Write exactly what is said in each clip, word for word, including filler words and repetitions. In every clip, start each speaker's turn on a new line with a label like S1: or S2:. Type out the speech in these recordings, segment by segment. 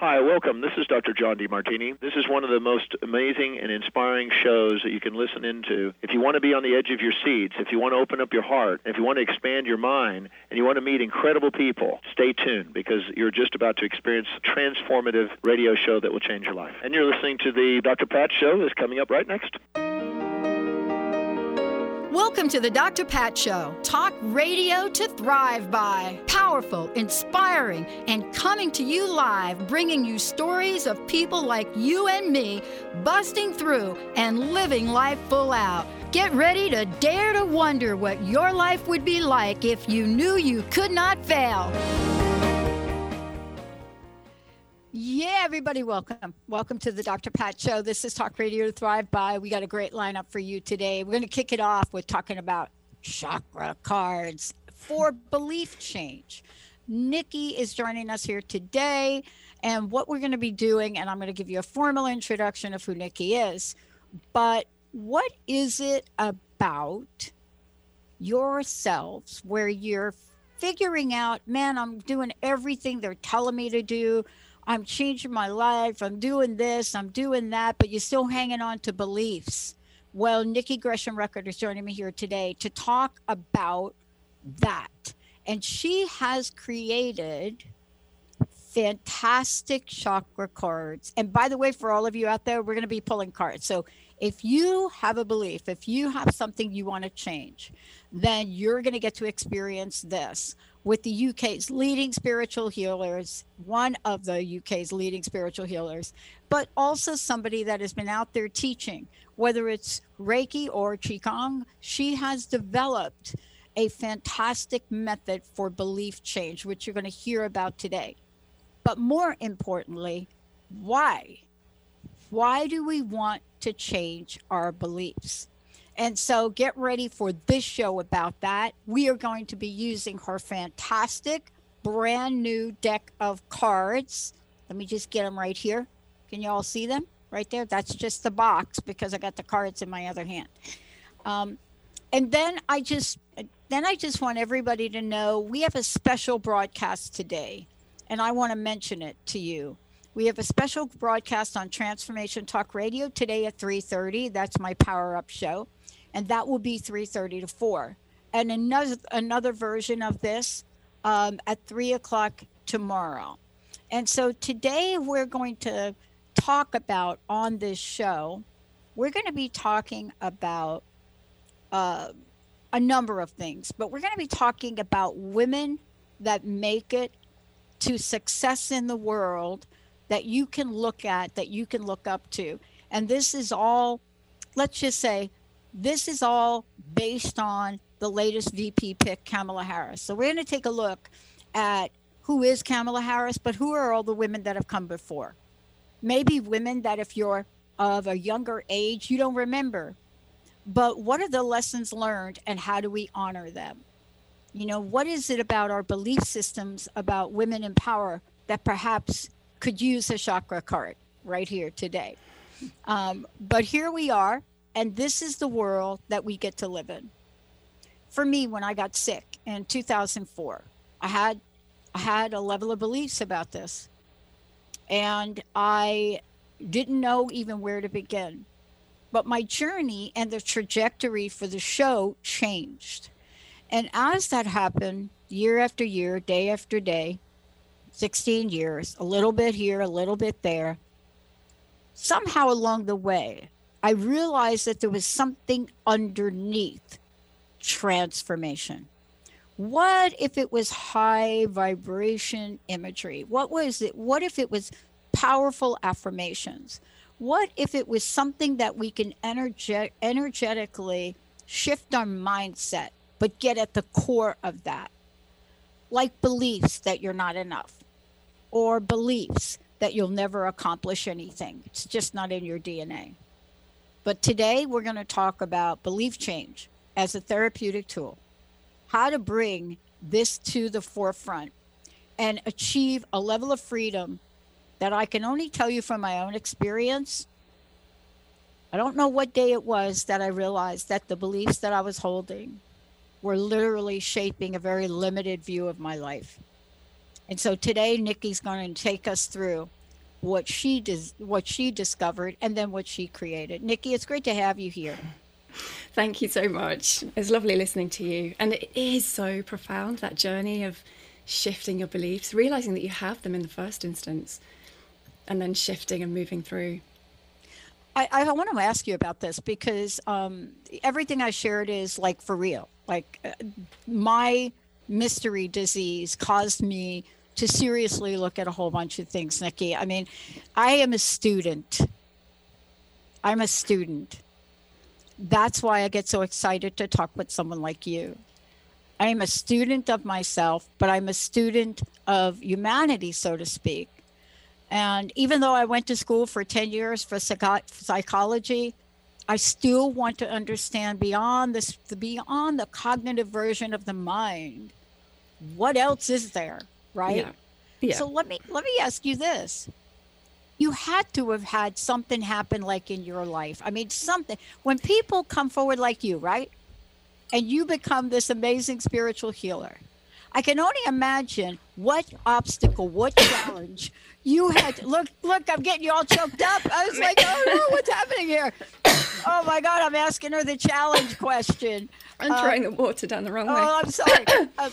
S1: Hi, welcome. This is Doctor John DeMartini. This is one of the most amazing and inspiring shows that you can listen into. If you want to be on the edge of your seats, if you want to open up your heart, if you want to expand your mind, and you want to meet incredible people, stay tuned because you're just about to experience a transformative radio show that will change your life. And you're listening to the Doctor Pat Show that's coming up right next.
S2: Welcome to the Doctor Pat Show. Talk radio to thrive by. Powerful, inspiring, and coming to you live, bringing you stories of people like you and me busting through and living life full out. Get ready to dare to wonder what your life would be like if you knew you could not fail. Yeah, everybody, welcome. Welcome to the Doctor Pat Show. This is Talk Radio to Thrive By. We got a great lineup for you today. We're going to kick it off with talking about chakra cards for belief change. Nikki is joining us here today, and what we're going to be doing, and I'm going to give you a formal introduction of who Nikki is, but what is it about yourselves where you're figuring out, man, I'm doing everything they're telling me to do. I'm changing my life, I'm doing this, I'm doing that, but you're still hanging on to beliefs. Well, Nikki Gresham Record is joining me here today to talk about that. And she has created fantastic chakra cards. And by the way, for all of you out there, we're going to be pulling cards. So if you have a belief, if you have something you want to change, then you're going to get to experience this with the U K's leading spiritual healers, one of the U K's leading spiritual healers, but also somebody that has been out there teaching, whether it's Reiki or Qigong. She has developed a fantastic method for belief change, which you're going to hear about today. But more importantly, why? Why do we want to change our beliefs? And so get ready for this show about that. We are going to be using her fantastic brand new deck of cards. Let me just get them right here. Can you all see them right there? That's just the box because I got the cards in my other hand. Um, and then I just then I just want everybody to know we have a special broadcast today, and I want to mention it to you. We have a special broadcast on Transformation Talk Radio today at three thirty. That's my Power Up show. And that will be three thirty to four. And another another version of this um, at three o'clock tomorrow. And so today we're going to talk about on this show, we're going to be talking about uh, a number of things. But we're going to be talking about women that make it to success in the world that you can look at, that you can look up to. And this is all, let's just say, this is all based on the latest V P pick, Kamala Harris. So we're going to take a look at who is Kamala Harris, but who are all the women that have come before. Maybe women that if you're of a younger age, you don't remember. But what are the lessons learned and how do we honor them? You know, what is it about our belief systems about women in power that perhaps could use a chakra card right here today? Um, but here we are. And this is the world that we get to live in. For me, when I got sick in two thousand four, I had I had a level of beliefs about this. And I didn't know even where to begin. But my journey and the trajectory for the show changed. And as that happened, year after year, day after day, sixteen years, a little bit here, a little bit there, somehow along the way, I realized that there was something underneath transformation. What if it was high vibration imagery? What was it? What if it was powerful affirmations? What if it was something that we can energe- energetically shift our mindset, but get at the core of that? Like beliefs that you're not enough, or beliefs that you'll never accomplish anything. It's just not in your D N A. But today we're going to talk about belief change as a therapeutic tool, how to bring this to the forefront and achieve a level of freedom that I can only tell you from my own experience. I don't know what day it was that I realized that the beliefs that I was holding were literally shaping a very limited view of my life. And so today, Nikki's going to take us through what she does, what she discovered, and then what she created. Nikki, it's great to have you here.
S3: Thank you so much. It's lovely listening to you. And it is so profound, that journey of shifting your beliefs, realizing that you have them in the first instance, and then shifting and moving through.
S2: I, I want to ask you about this because um, everything I shared is like for real. Like uh, my mystery disease caused me to seriously look at a whole bunch of things, Nikki. I mean, I am a student. I'm a student. That's why I get so excited to talk with someone like you. I am a student of myself, but I'm a student of humanity, so to speak. And even though I went to school for ten years for psych- psychology, I still want to understand beyond this, beyond the cognitive version of the mind, what else is there, right?
S3: Yeah. Yeah.
S2: So let me let me ask you this. You had to have had something happen like in your life. I mean, something. When people come forward like you, right? And you become this amazing spiritual healer. I can only imagine what obstacle, what challenge you had to, look, look, I'm getting you all choked up. I was like, oh no, what's happening here? Oh my God, I'm asking her the challenge question.
S3: I'm throwing um, the water down the wrong way.
S2: Oh, I'm sorry. uh,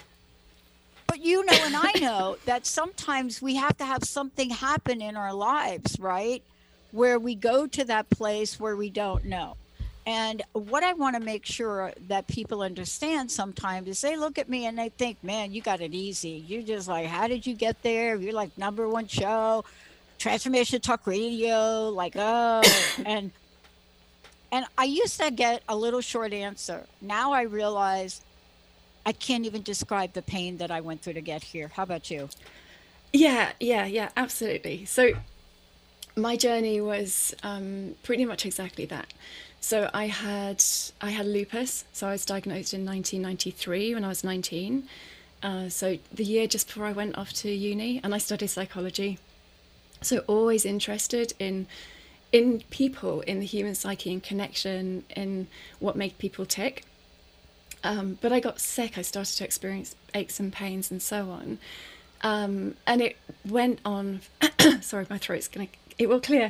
S2: but you know, and I know that sometimes we have to have something happen in our lives, right? Where we go to that place where we don't know. And what I want to make sure that people understand sometimes is they look at me and they think, man, you got it easy. You're just like, how did you get there? You're like number one show, Transformation Talk Radio, like, oh, and and I used to get a little short answer. Now I realize I can't even describe the pain that I went through to get here. How about you?
S3: Yeah, yeah, yeah, absolutely. So my journey was um, pretty much exactly that. So I had I had lupus. So I was diagnosed in nineteen ninety-three when I was nineteen. Uh, so the year just before I went off to uni, and I studied psychology. So always interested in in people, in the human psyche, in connection, in what made people tick. Um, but I got sick. I started to experience aches and pains and so on. Um, and it went on. Sorry, my throat's gonna. It will clear.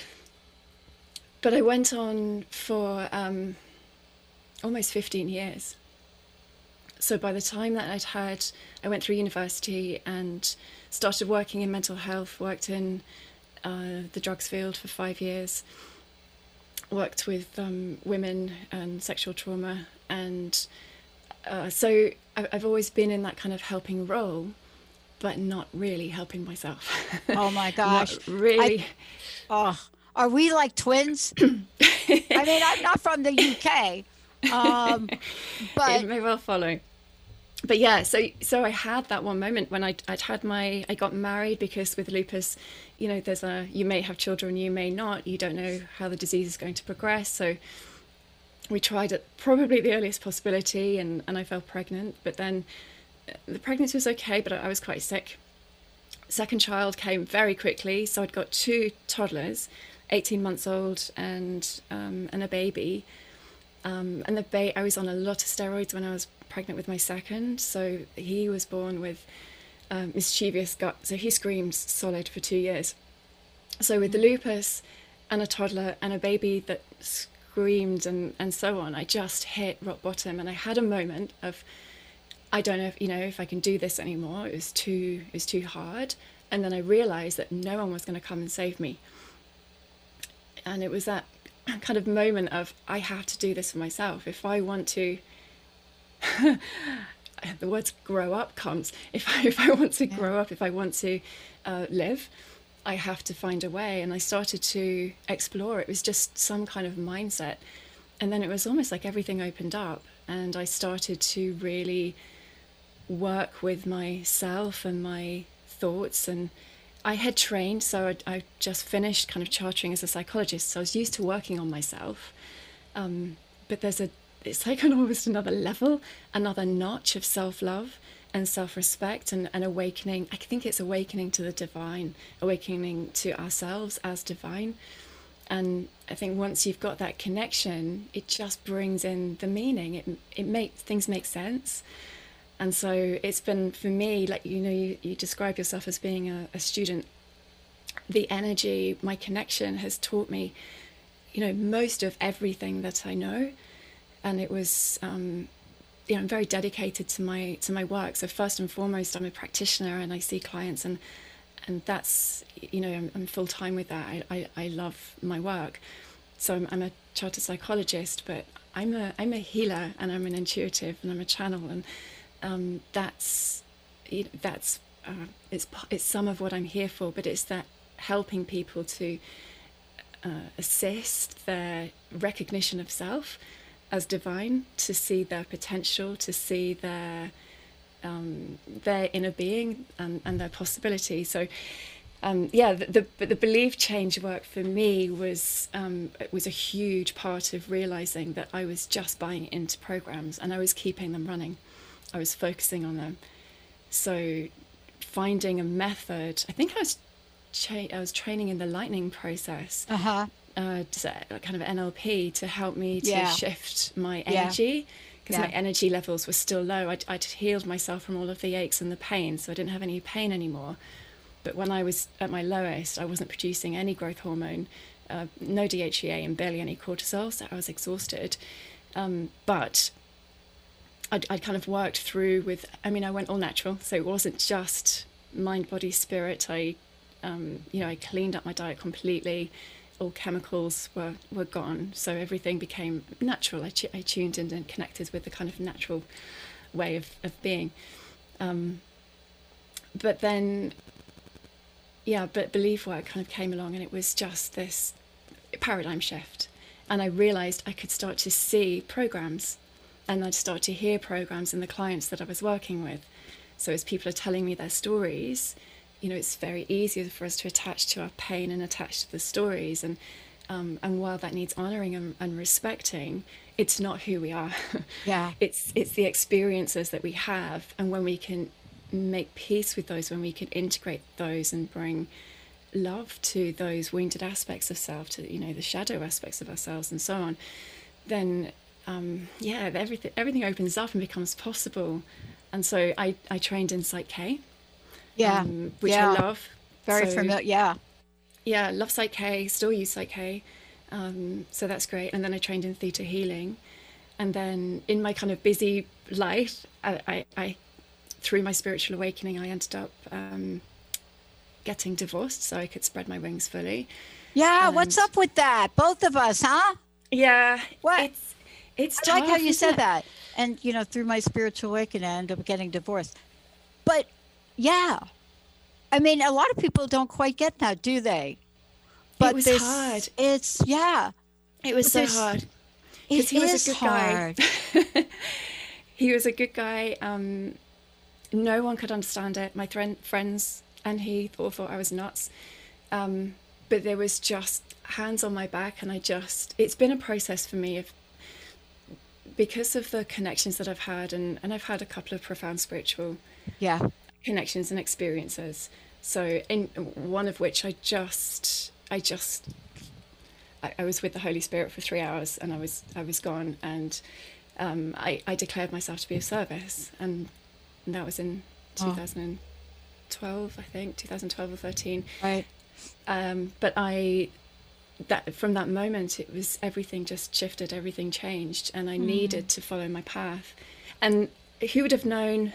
S3: But I went on for um, almost fifteen years. So by the time that I'd had, I went through university and started working in mental health, worked in uh, the drugs field for five years, worked with um, women and sexual trauma. And uh, so I've always been in that kind of helping role, but not really helping myself.
S2: Oh my gosh.
S3: Not really.
S2: I, oh. Are we like twins? I mean, I'm not from the U K, um, but
S3: it may well follow. But yeah, so so I had that one moment when I'd, I'd had my, I got married because with lupus, you know, there's a, you may have children, you may not, you don't know how the disease is going to progress. So we tried at probably the earliest possibility, and, and I fell pregnant, but then the pregnancy was okay, but I was quite sick. Second child came very quickly, so I'd got two toddlers, eighteen months old and um, and a baby. Um, and the ba- I was on a lot of steroids when I was pregnant with my second, so he was born with um, mischievous gut, so he screamed solid for two years. So with the lupus and a toddler and a baby that screamed and, and so on, I just hit rock bottom, and I had a moment of, I don't know if, you know, if I can do this anymore. It was too, it was too hard. And then I realized that no one was going to come and save me. And it was that kind of moment of, I have to do this for myself. If I want to, the words grow up comes. If I, if I want to yeah. grow up, if I want to uh, live, I have to find a way. And I started to explore. It was just some kind of mindset. And then it was almost like everything opened up. And I started to really work with myself and my thoughts. And I had trained, so I, I just finished kind of chartering as a psychologist, so I was used to working on myself. Um, but there's a, it's like an almost another level, another notch of self-love and self-respect and, and awakening. I think it's awakening to the divine, awakening to ourselves as divine. And I think once you've got that connection, it just brings in the meaning. It it makes things make sense. And so it's been, for me, like, you know, you, you describe yourself as being a, a student. the energy, my connection has taught me, you know, most of everything that I know. And it was, um, you know, I'm very dedicated to my to my work. So first and foremost, I'm a practitioner and I see clients, and and that's, you know, I'm, I'm full time with that. I, I, I love my work. So I'm, I'm a chartered psychologist, but I'm a I'm a healer, and I'm an intuitive, and I'm a channel, and um, that's that's uh, it's it's some of what I'm here for. But it's that helping people to uh, assist their recognition of self as divine, to see their potential, to see their um, their inner being and, and their possibility. So um, yeah, the, the the belief change work for me was um, it was a huge part of realizing that I was just buying into programs and I was keeping them running. I was focusing on them. So finding a method, I think I was cha- I was training in the lightning process.
S2: Uh-huh.
S3: Uh, kind of N L P to help me to
S2: Yeah.
S3: shift my
S2: Yeah.
S3: energy, because
S2: Yeah.
S3: my energy levels were still low. I'd, I'd healed myself from all of the aches and the pain, so I didn't have any pain anymore. But when I was at my lowest, I wasn't producing any growth hormone, uh, no D H E A, and barely any cortisol, so I was exhausted. Um, but I'd, I'd kind of worked through with, I mean, I went all natural, so it wasn't just mind, body, spirit. I, um, you know, I cleaned up my diet completely. All chemicals were, were gone, so everything became natural. I, I tuned in and connected with the kind of natural way of, of being. Um, but then, yeah, but belief work kind of came along, and it was just this paradigm shift. And I realized I could start to see programs, and I'd start to hear programs in the clients that I was working with. So as people are telling me their stories, you know, it's very easy for us to attach to our pain and attach to the stories. And um, and while that needs honoring and, and respecting, it's not who we are.
S2: Yeah.
S3: It's it's the experiences that we have. And when we can make peace with those, when we can integrate those and bring love to those wounded aspects of self, to, you know, the shadow aspects of ourselves and so on, then, um, yeah, everything, everything opens up and becomes possible. And so I, I trained in Psych K.
S2: Yeah.
S3: Um, which
S2: Yeah.
S3: I love.
S2: Very
S3: So,
S2: familiar. Yeah.
S3: Yeah, love Psych K, still use Psych K. Um, so that's great. And then I trained in theta healing. And then in my kind of busy life, I, I, I through my spiritual awakening, I ended up um, getting divorced so I could spread my wings fully.
S2: Yeah. What's
S3: And-
S2: up with that? Both of us, huh?
S3: Yeah,
S2: What?
S3: it's it's
S2: I like how
S3: tough,
S2: you
S3: isn't
S2: said
S3: it?
S2: that. And, you know, through my spiritual awakening, I ended up getting divorced. But yeah, I mean, a lot of people don't quite get that, do they? But
S3: was
S2: this-
S3: hard.
S2: It's, yeah,
S3: It was so
S2: There's-
S3: hard.
S2: it
S3: 'Cause he was a
S2: is
S3: good guy.
S2: hard.
S3: He was a good guy. Um, no one could understand it. My thre- friends and he all thought I was nuts. Um, but there was just hands on my back, and I just, it's been a process for me of, because of the connections that I've had, and, and I've had a couple of profound spiritual
S2: Yeah.
S3: connections and experiences. So in one of which I just, I just, I, I was with the Holy Spirit for three hours, and I was, I was gone, and um, I, I declared myself to be of service, and, and that was in
S2: Oh.
S3: two thousand twelve, I think, two thousand twelve or thirteen.
S2: Right.
S3: Um, but I, that from that moment, it was, everything just shifted, everything changed, and I needed to follow my path. And who would have known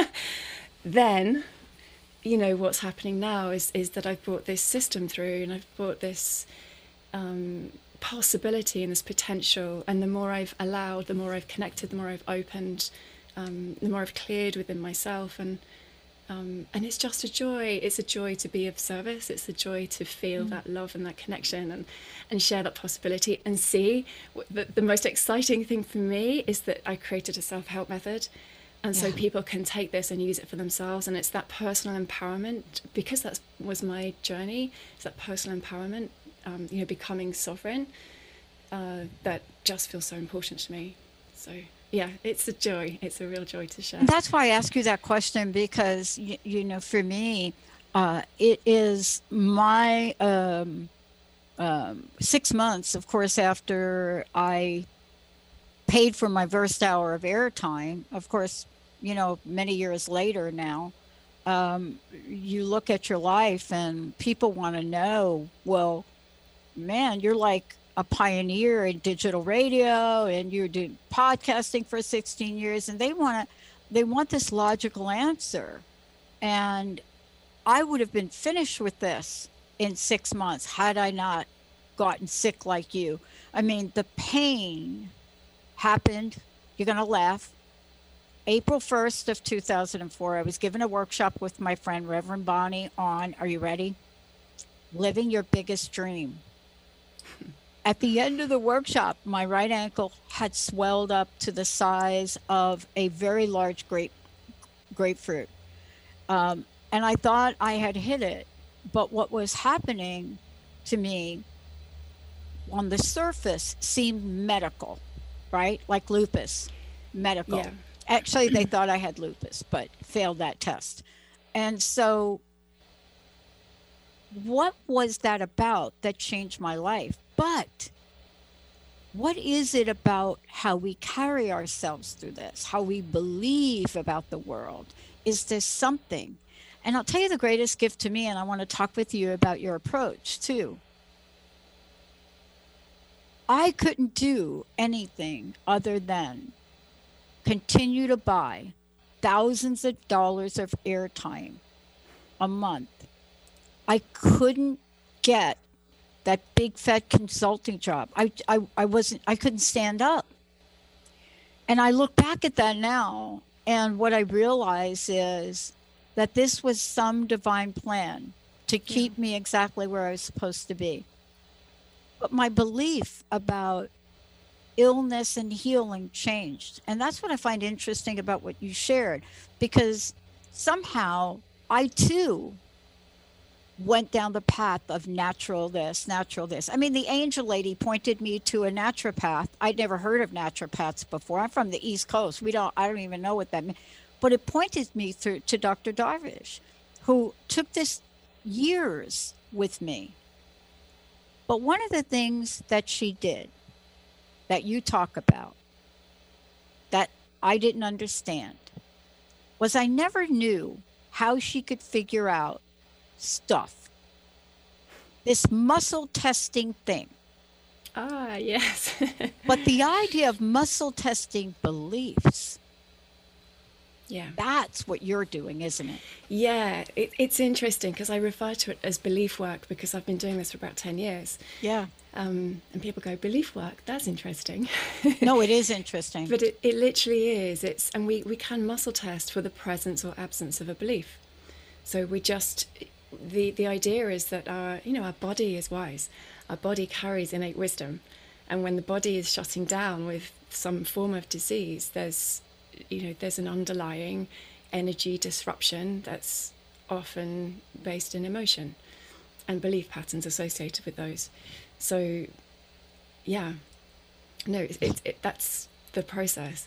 S3: then, you know, what's happening now is, is that I've brought this system through, and I've brought this um, possibility and this potential. And the more I've allowed, the more I've connected, the more I've opened, um, the more I've cleared within myself. And Um, and it's just a joy. It's a joy to be of service. It's a joy to feel that love and that connection, and, and share that possibility, and see. The, the most exciting thing for me is that I created a self-help method. And so
S2: Yeah.
S3: people can take this and use it for themselves. And it's that personal empowerment, because that was my journey. It's that personal empowerment, um, you know, becoming sovereign, uh, that just feels so important to me. So yeah, it's a joy. It's a real joy to share.
S2: And that's why I ask you that question, because, you, you know, for me, uh, it is my um, um, six months, of course, after I paid for my first hour of airtime. Of course, you know, many years later now, um, you look at your life and people want to know, well, man, you're like a pioneer in digital radio and you're doing podcasting for sixteen years, and they want to, they want this logical answer. And I would have been finished with this in six months had I not gotten sick like you. I mean, the pain happened. You're going to laugh. April first of two thousand four, I was given a workshop with my friend Reverend Bonnie on, are you ready? Living your biggest dream. At the end of the workshop, my right ankle had swelled up to the size of a very large grape grapefruit. Um, and I thought I had hit it. But what was happening to me on the surface seemed medical, right? Like lupus, medical.
S3: Yeah.
S2: Actually, they thought I had lupus, but failed that test. And so what was that about that changed my life? But what is it about how we carry ourselves through this, how we believe about the world? Is there something? And I'll tell you the greatest gift to me, and I want to talk with you about your approach too. I couldn't do anything other than continue to buy thousands of dollars of airtime a month. I couldn't get that big fat consulting job. I, I, I wasn't, I couldn't stand up. And I look back at that now, and what I realize is that this was some divine plan to keep yeah. me exactly where I was supposed to be. But my belief about illness and healing changed. And that's what I find interesting about what you shared, because somehow I too went down the path of natural this, natural this. I mean, the angel lady pointed me to a naturopath. I'd never heard of naturopaths before. I'm from the East Coast. We don't, I don't even know what that means. But it pointed me through to Doctor Darvish, who took this years with me. But one of the things that she did that you talk about that I didn't understand was I never knew how she could figure out stuff. This muscle testing thing.
S3: Ah, yes.
S2: But the idea of muscle testing beliefs,
S3: yeah,
S2: that's what you're doing, isn't it?
S3: Yeah, it, it's interesting because I refer to it as belief work because I've been doing this for about ten years.
S2: Yeah.
S3: Um, and people go, belief work, that's interesting.
S2: No, it is interesting.
S3: But it, it literally is. It's and we, we can muscle test for the presence or absence of a belief. So we just, the, the idea is that our, you know, our body is wise. Our body carries innate wisdom. And when the body is shutting down with some form of disease, there's, you know, there's an underlying energy disruption that's often based in emotion and belief patterns associated with those. So, yeah, no, it, it, it, that's the process.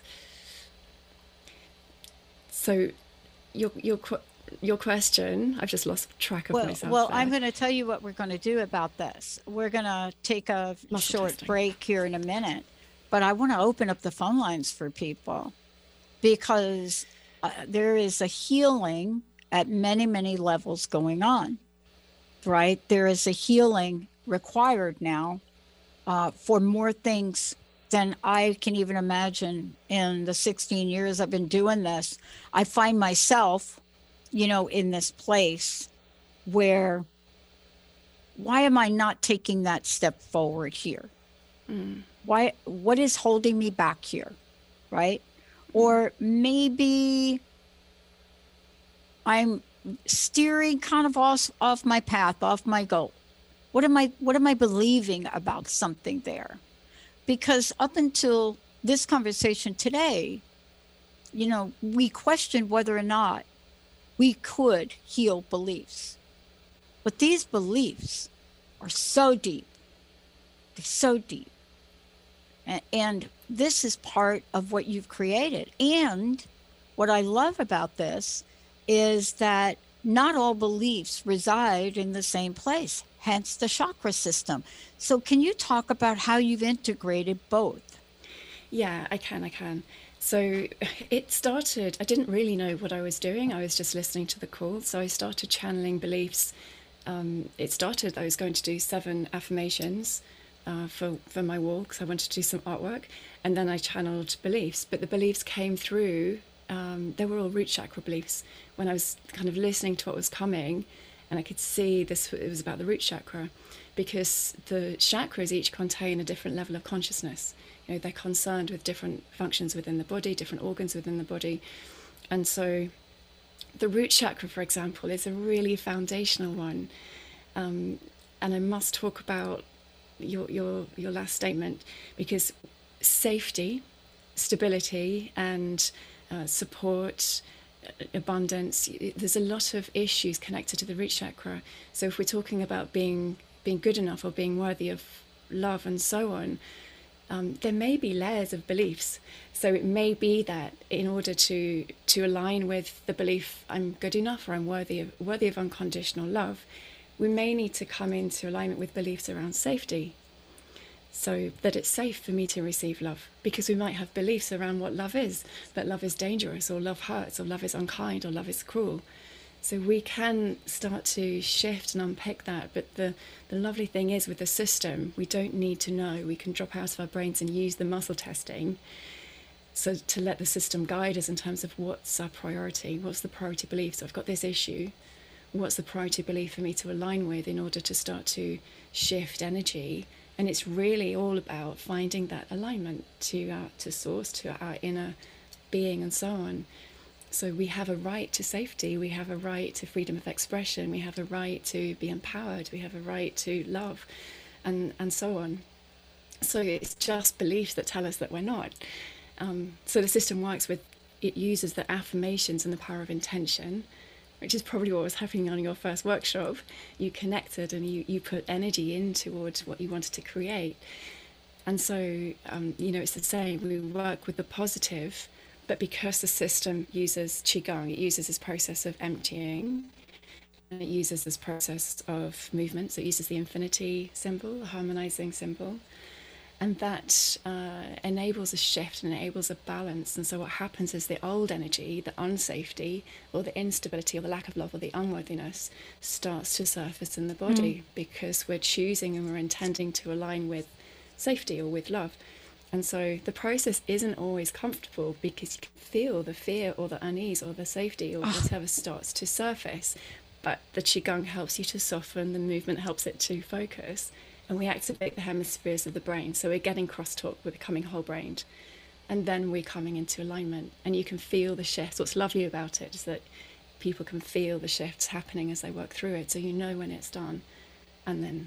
S3: So, your your your question, I've just lost track of
S2: well,
S3: myself.
S2: Well,
S3: there.
S2: I'm going to tell you what we're going to do about this. We're going to take a
S3: Muscle
S2: short
S3: testing.
S2: break here in a minute, but I want to open up the phone lines for people because uh, there is a healing at many, many levels going on, right? There is a healing required now uh, for more things than I can even imagine in the sixteen years I've been doing this. I find myself, you know, in this place where, why am I not taking that step forward here?
S3: Mm.
S2: Why, what is holding me back here, right? Or maybe I'm steering kind of off, off my path, off my goal. What am I, what am I believing about something there? Because up until this conversation today, you know, we questioned whether or not we could heal beliefs. But these beliefs are so deep. They're so deep. And, and this is part of what you've created. And what I love about this is that not all beliefs reside in the same place, hence the chakra system. So can you talk about how you've integrated both?
S3: Yeah, I can, I can. So it started, I didn't really know what I was doing. I was just listening to the call. So I started channeling beliefs. Um, it started, I was going to do seven affirmations uh, for, for my wall because I wanted to do some artwork. And then I channeled beliefs. But the beliefs came through, um, they were all root chakra beliefs. When I was kind of listening to what was coming, and I could see this, it was about the root chakra, because the chakras each contain a different level of consciousness. You know, they're concerned with different functions within the body, different organs within the body. And so the root chakra, for example, is a really foundational one. Um, and I must talk about your, your, your last statement, because safety, stability, and uh, support, abundance, there's a lot of issues connected to the root chakra. So if we're talking about being being good enough or being worthy of love and so on, Um, there may be layers of beliefs. So it may be that in order to to align with the belief I'm good enough or I'm worthy of, worthy of unconditional love, we may need to come into alignment with beliefs around safety, so that it's safe for me to receive love. Because we might have beliefs around what love is, that love is dangerous, or love hurts, or love is unkind, or love is cruel. So we can start to shift and unpick that. But the, the lovely thing is with the system, we don't need to know. We can drop out of our brains and use the muscle testing. So to let the system guide us in terms of what's our priority, what's the priority belief. So I've got this issue. What's the priority belief for me to align with in order to start to shift energy? And it's really all about finding that alignment to our, to source, to our inner being and so on. So we have a right to safety, we have a right to freedom of expression, we have a right to be empowered, we have a right to love, and, and so on. So it's just beliefs that tell us that we're not. Um, so the system works with, it uses the affirmations and the power of intention, which is probably what was happening on your first workshop. You connected and you, you put energy in towards what you wanted to create. And so, um, you know, it's the same, we work with the positive. But because the system uses Qigong, it uses this process of emptying, and it uses this process of movement. So it uses the infinity symbol, the harmonizing symbol. And that uh, enables a shift and enables a balance. And so what happens is the old energy, the unsafety, or the instability, or the lack of love, or the unworthiness starts to surface in the body mm. because we're choosing and we're intending to align with safety or with love. And so the process isn't always comfortable because you can feel the fear or the unease or the safety or whatever starts to surface. But the Qigong helps you to soften, the movement helps it to focus, and we activate the hemispheres of the brain. So we're getting crosstalk, we're becoming whole-brained, and then we're coming into alignment. And you can feel the shifts. What's lovely about it is that people can feel the shifts happening as they work through it. So you know when it's done. And then,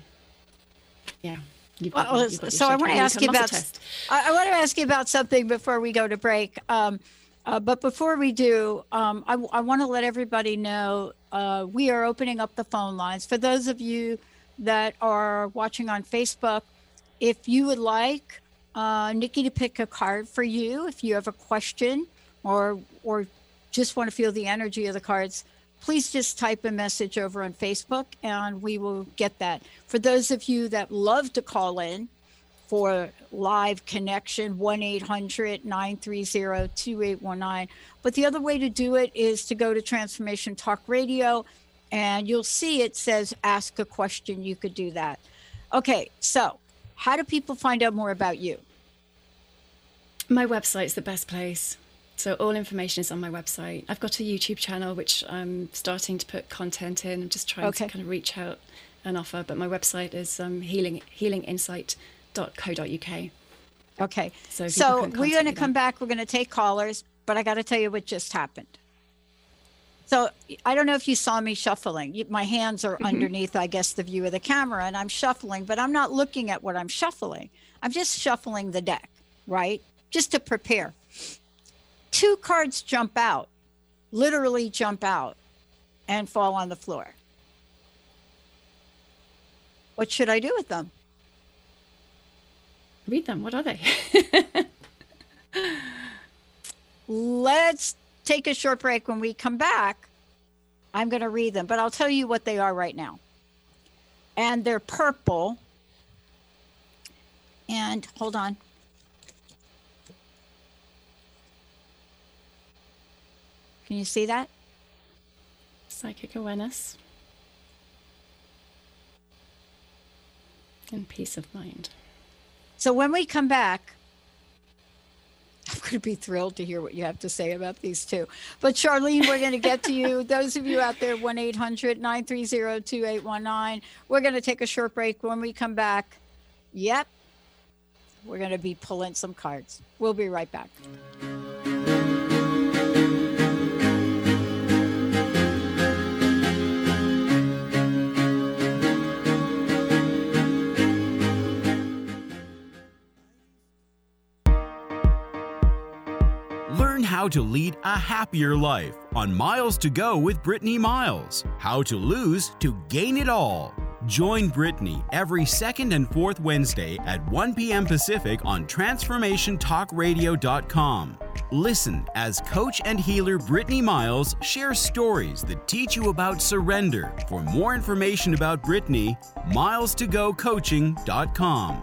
S3: yeah. You've got,
S2: well,
S3: you've got
S2: so I want to ask you about
S3: test.
S2: I, I want to ask you about something before we go to break. Um, uh, but before we do, um, I, I want to let everybody know uh, we are opening up the phone lines. For those of you that are watching on Facebook, if you would like uh, Nikki to pick a card for you, if you have a question or or just want to feel the energy of the cards, please just type a message over on Facebook and we will get that. For those of you that love to call in for live connection, one eight hundred nine three zero two eight one nine. But the other way to do it is to go to Transformation Talk Radio and you'll see it says ask a question. You could do that. Okay, so how do people find out more about you?
S3: My website's the best place. So all information is on my website. I've got a YouTube channel, which I'm starting to put content in. I'm just trying okay. to kind of reach out and offer. But my website is um, healing healing insight dot co dot uk.
S2: Okay. So, so we're going to come back. We're going to take callers. But I got to tell you what just happened. So I don't know if you saw me shuffling. My hands are mm-hmm. underneath, I guess, the view of the camera. And I'm shuffling. But I'm not looking at what I'm shuffling. I'm just shuffling the deck, right? Just to prepare. Two cards jump out, literally jump out and fall on the floor. What should I do with them?
S3: Read them. What are they?
S2: Let's take a short break. When we come back, I'm going to read them, but I'll tell you what they are right now. And they're purple. And hold on. Can you see that?
S3: Psychic awareness and peace of mind.
S2: So when we come back, I'm going to be thrilled to hear what you have to say about these two. But Charlene, we're going to get to you. Those of you out there, one eight hundred nine three zero two eight one nine. We're going to take a short break. When we come back, yep, we're going to be pulling some cards. We'll be right back.
S4: Learn how to lead a happier life on Miles to Go with Brittany Miles. How to lose to gain it all. Join Brittany every second and fourth Wednesday at one p.m. Pacific on transformation talk radio dot com. Listen as coach and healer Brittany Miles shares stories that teach you about surrender. For more information about Brittany, miles to go coaching dot com.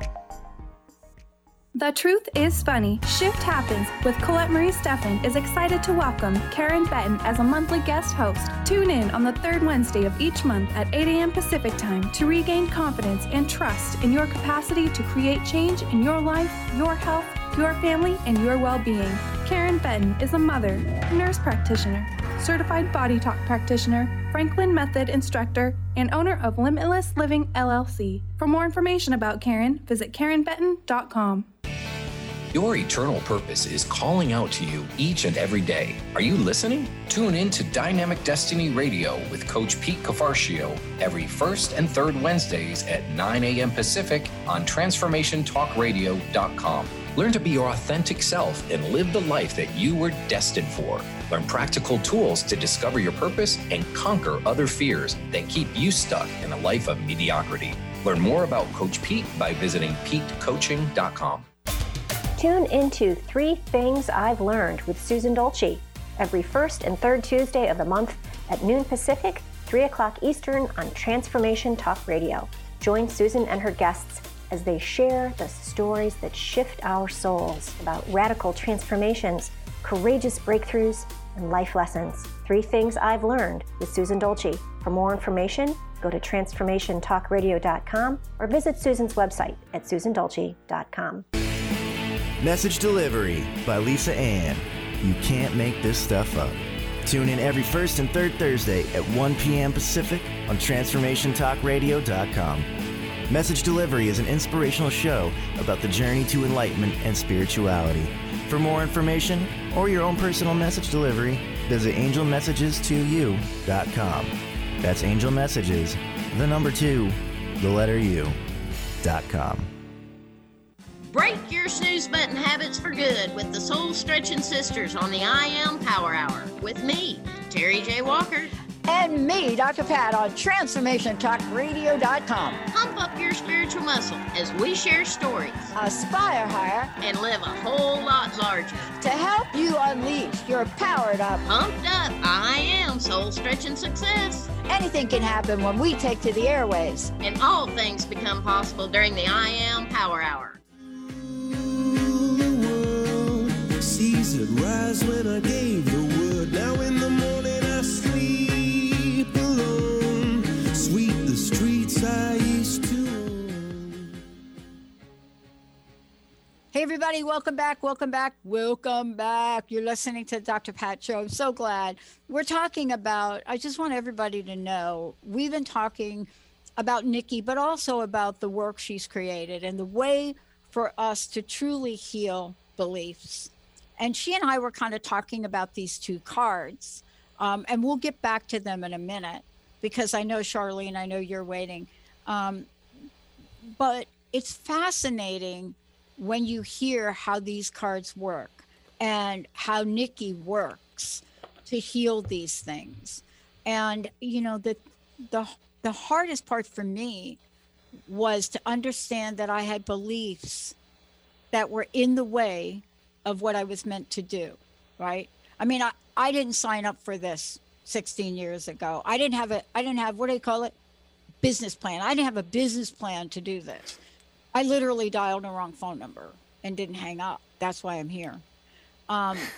S5: The Truth is Funny. Shift Happens with Colette Marie Steffen is excited to welcome Karen Benton as a monthly guest host. Tune in on the third Wednesday of each month at eight a.m. Pacific Time to regain confidence and trust in your capacity to create change in your life, your health, your family, and your well-being. Karen Benton is a mother, nurse practitioner, certified body talk practitioner, Franklin Method instructor, and owner of Limitless Living L L C. For more information about Karen, visit karen benton dot com.
S6: Your eternal purpose is calling out to you each and every day. Are you listening? Tune in to Dynamic Destiny Radio with Coach Pete Cafarcio every first and third Wednesdays at nine a.m. Pacific on transformation talk radio dot com. Learn to be your authentic self and live the life that you were destined for. Learn practical tools to discover your purpose and conquer other fears that keep you stuck in a life of mediocrity. Learn more about Coach Pete by visiting pete coaching dot com.
S7: Tune into Three Things I've Learned with Susan Dolce every first and third Tuesday of the month at noon Pacific, three o'clock Eastern on Transformation Talk Radio. Join Susan and her guests as they share the stories that shift our souls about radical transformations, courageous breakthroughs, and life lessons. Three Things I've Learned with Susan Dolce. For more information, go to transformation talk radio dot com or visit Susan's website at susan dolce dot com.
S8: Message Delivery by Lisa Ann. You can't make this stuff up. Tune in every first and third Thursday at one p.m. Pacific on transformation talk radio dot com. Message Delivery is an inspirational show about the journey to enlightenment and spirituality. For more information or your own personal message delivery, visit angel messages to you dot com. That's Angel Messages, the number two, the letter U, dot com.
S9: Break your snooze button habits for good with the Soul Stretching Sisters on the I Am Power Hour with me, Terry J. Walker.
S2: And me, Doctor Pat, on transformation talk radio dot com.
S9: Pump up your spiritual muscle as we share stories,
S2: aspire higher,
S9: and live a whole lot larger.
S2: To help you unleash your powered up,
S9: pumped up, I am soul stretching success.
S2: Anything can happen when we take to the airwaves.
S9: And all things become possible during the I Am Power Hour.
S10: Seas had rise when I gave the word. Now in the morning I sleep alone. Sweep the streets I used to own.
S2: Hey everybody, welcome back, welcome back, welcome back. You're listening to the Doctor Pat Show. I'm so glad. We're talking about, I just want everybody to know, we've been talking about Nikki, but also about the work she's created and the way for us to truly heal beliefs. And she and I were kind of talking about these two cards, um, and we'll get back to them in a minute because I know, Charlene, I know you're waiting. Um, but it's fascinating when you hear how these cards work and how Nikki works to heal these things. And, you know, the, the, the hardest part for me was to understand that I had beliefs that were in the way of what I was meant to do, right? I mean, I, I didn't sign up for this sixteen years ago. I didn't have a, I didn't have, what do you call it? Business plan. I didn't have a business plan to do this. I literally dialed the wrong phone number and didn't hang up. That's why I'm here. Um,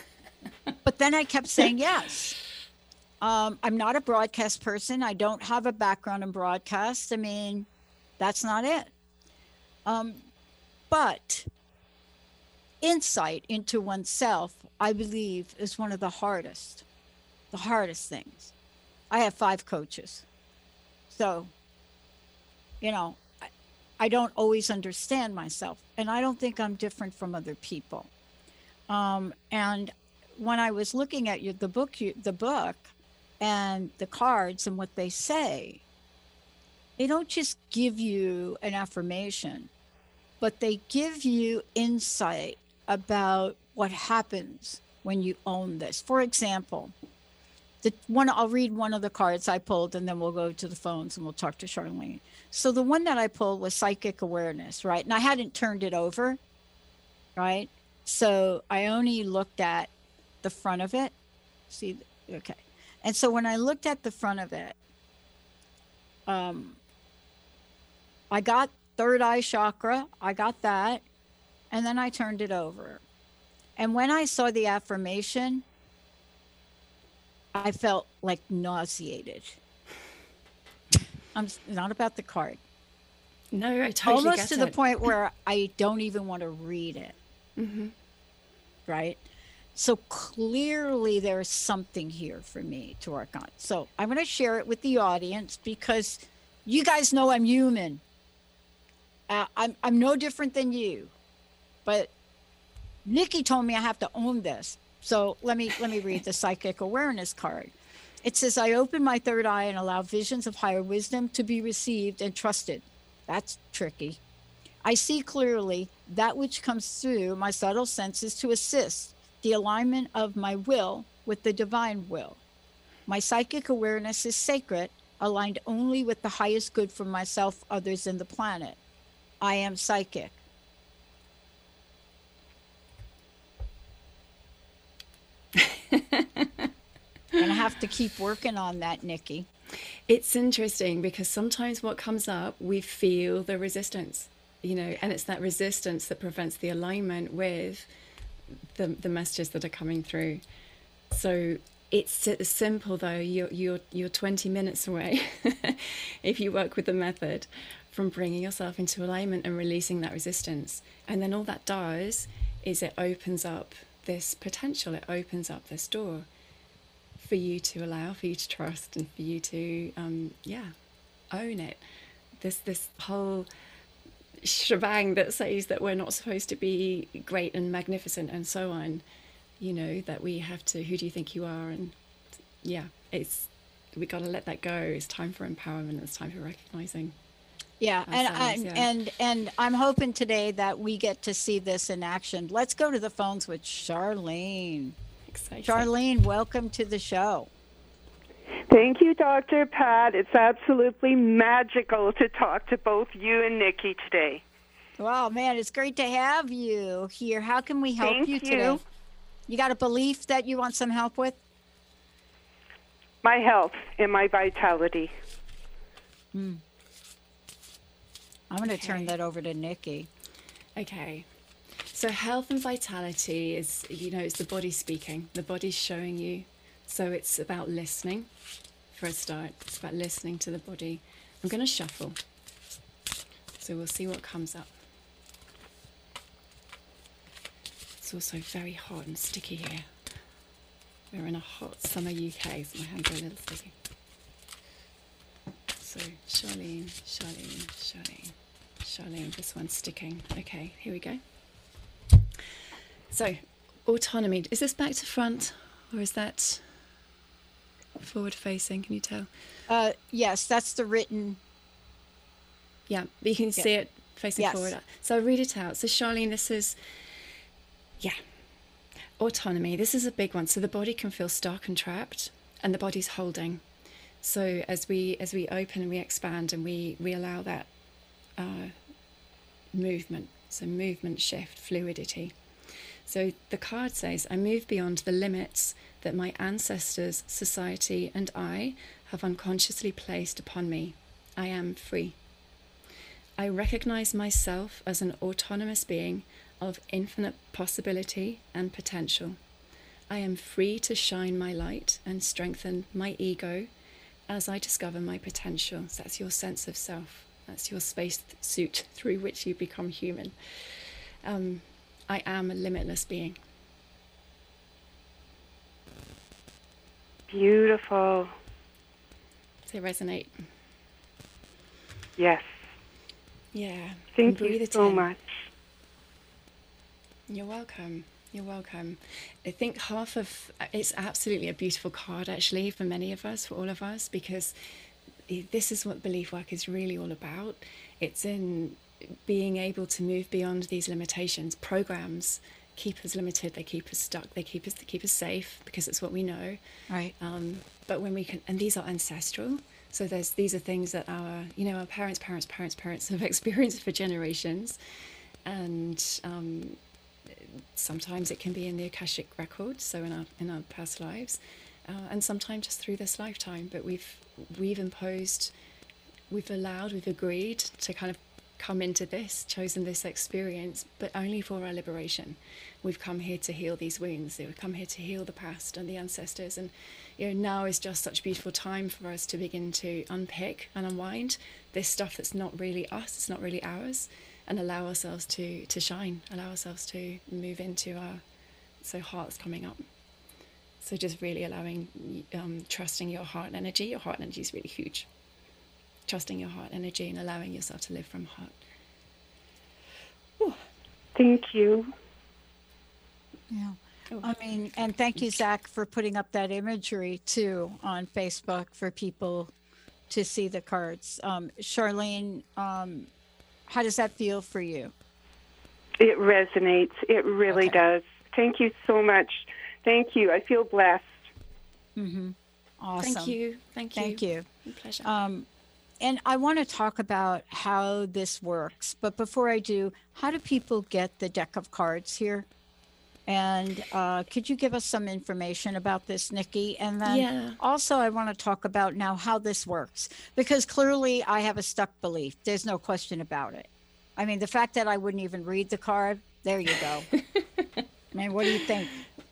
S2: But then I kept saying yes. Um, I'm not a broadcast person. I don't have a background in broadcast. I mean, that's not it. Um, but insight into oneself, I believe, is one of the hardest, the hardest things. I have five coaches. So, you know, I, I don't always understand myself, and I don't think I'm different from other people. Um, and when I was looking at you, the book, you, the book and the cards and what they say, they don't just give you an affirmation, but they give you insight about what happens when you own this. For example, the one, I'll read one of the cards I pulled, and then we'll go to the phones and we'll talk to Charlene. So the one that I pulled was psychic awareness, right? And I hadn't turned it over, right? So I only looked at the front of it. See, okay. And so when I looked at the front of it, um, I got third eye chakra. I got that. And then I turned it over. And when I saw the affirmation, I felt like nauseated. I'm not about the card.
S3: No, I totally
S2: Almost
S3: get
S2: to the
S3: it.
S2: point where I don't even want to read it.
S3: Mm-hmm.
S2: Right? So clearly there's something here for me to work on. So I'm going to share it with the audience because you guys know I'm human. Uh, I'm I'm no different than you. But Nikki told me I have to own this. So let me let me read the psychic awareness card. It says, I open my third eye and allow visions of higher wisdom to be received and trusted. That's tricky. I see clearly that which comes through my subtle senses to assist the alignment of my will with the divine will. My psychic awareness is sacred, aligned only with the highest good for myself, others, and the planet. I am psychic. And I have to keep working on that, Nikki.
S3: It's interesting because sometimes what comes up, we feel the resistance, you know, and it's that resistance that prevents the alignment with the the messages that are coming through. So it's s- simple though. You're you're you're twenty minutes away if you work with the method from bringing yourself into alignment and releasing that resistance. And then all that does is it opens up this potential. It opens up this door for you to allow, for you to trust, and for you to um, yeah, own it. This this whole shebang that says that we're not supposed to be great and magnificent and so on, you know, that we have to, who do you think you are? And yeah, it's, we got to let that go. It's time for empowerment. It's time for recognizing.
S2: Yeah, and
S3: ourselves,
S2: I'm,
S3: yeah.
S2: and and I'm hoping today that we get to see this in action. Let's go to the phones with Charlene.
S3: Exciting.
S2: Charlene, welcome to the show.
S11: Thank you, Doctor Pat. It's absolutely magical to talk to both you and Nikki today.
S2: Wow, man, it's great to have you here. How can we help
S11: Thank
S2: you
S11: you.
S2: today? You got a belief that you want some help with?
S11: My health and my vitality.
S2: Hmm. I'm going to turn that over to Nikki.
S3: Okay. So health and vitality is, you know, it's the body speaking. The body's showing you. So it's about listening for a start. It's about listening to the body. I'm going to shuffle. So we'll see what comes up. It's also very hot and sticky here. We're in a hot summer U K, so my hands are a little sticky. So Charlene, Charlene, Charlene, Charlene, this one's sticking. Okay, here we go. So, autonomy. Is this back to front or is that forward facing? Can you tell?
S2: Uh, yes, that's the written.
S3: Yeah, but you can see
S2: Yeah.
S3: it facing
S2: Yes.
S3: forward. So I'll read it out. So Charlene, this is, yeah, autonomy. This is a big one. So the body can feel stuck and trapped, and the body's holding. So as we as we open and we expand and we we allow that uh, movement. So movement, shift, fluidity. So the card says, I move beyond the limits that my ancestors, society, and I have unconsciously placed upon me. I am free. I recognize myself as an autonomous being of infinite possibility and potential. I am free to shine my light and strengthen my ego as I discover my potential. So that's your sense of self. That's your space suit through which you become human. Um, I am a limitless being.
S11: Beautiful.
S3: They resonate.
S11: Yes.
S3: Yeah.
S11: Thank
S3: Breathe
S11: you
S3: it
S11: so
S3: in.
S11: much.
S3: You're welcome. You're welcome. I think half of it's absolutely a beautiful card, actually, for many of us, for all of us, because this is what belief work is really all about. It's in being able to move beyond these limitations. Programs keep us limited, they keep us stuck, they keep us they keep us safe because it's what we know.
S2: Right.
S3: Um, but when we can, and these are ancestral. So there's these are things that our you know our parents, parents, parents, parents have experienced for generations, and um, sometimes it can be in the Akashic records, so in our in our past lives, uh, and sometimes just through this lifetime. But we've we've imposed, we've allowed, we've agreed to kind of come into this, chosen this experience, but only for our liberation. We've come here to heal these wounds. We've come here to heal the past and the ancestors. And you know, now is just such a beautiful time for us to begin to unpick and unwind this stuff that's not really us, it's not really ours, and allow ourselves to to shine, allow ourselves to move into our, so heart's coming up. So just really allowing, um, trusting your heart energy. Your heart energy is really huge. Trusting your heart energy and allowing yourself to live from heart. Whew.
S11: Thank you.
S2: Yeah.
S3: Oh.
S2: I mean, and thank you, Zach, for putting up that imagery too on Facebook for people to see the cards. Um, Charlene, um, how does that feel for you?
S11: It resonates. It really
S2: Okay.
S11: does. Thank you so much. Thank you. I feel blessed.
S2: Mm-hmm. Awesome.
S3: Thank you. Thank you.
S2: Thank you.
S3: My pleasure.
S2: Um, and I want to talk about how this works. But before I do, how do people get the deck of cards here? And uh, could you give us some information about this, Nikki? And then
S3: Yeah.
S2: also I want to talk about now how this works, because clearly I have a stuck belief. There's no question about it. I mean, the fact that I wouldn't even read the card, there you go. I mean, what do you think?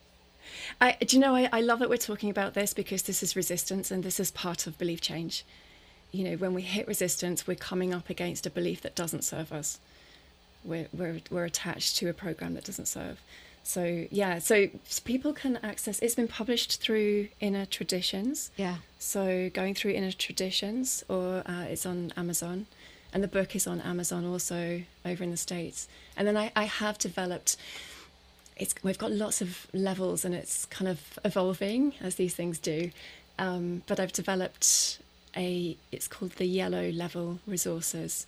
S3: I, do you know, I, I love that we're talking about this because this is resistance and this is part of belief change. You know, when we hit resistance, we're coming up against a belief that doesn't serve us. We're, we're, we're attached to a program that doesn't serve. So, yeah, so people can access, it's been published through Inner Traditions.
S2: Yeah.
S3: So going through Inner Traditions, or uh, it's on Amazon. And the book is on Amazon also over in the States. And then I, I have developed, it's we've got lots of levels and it's kind of evolving as these things do. Um, but I've developed a, it's called the Yellow Level Resources.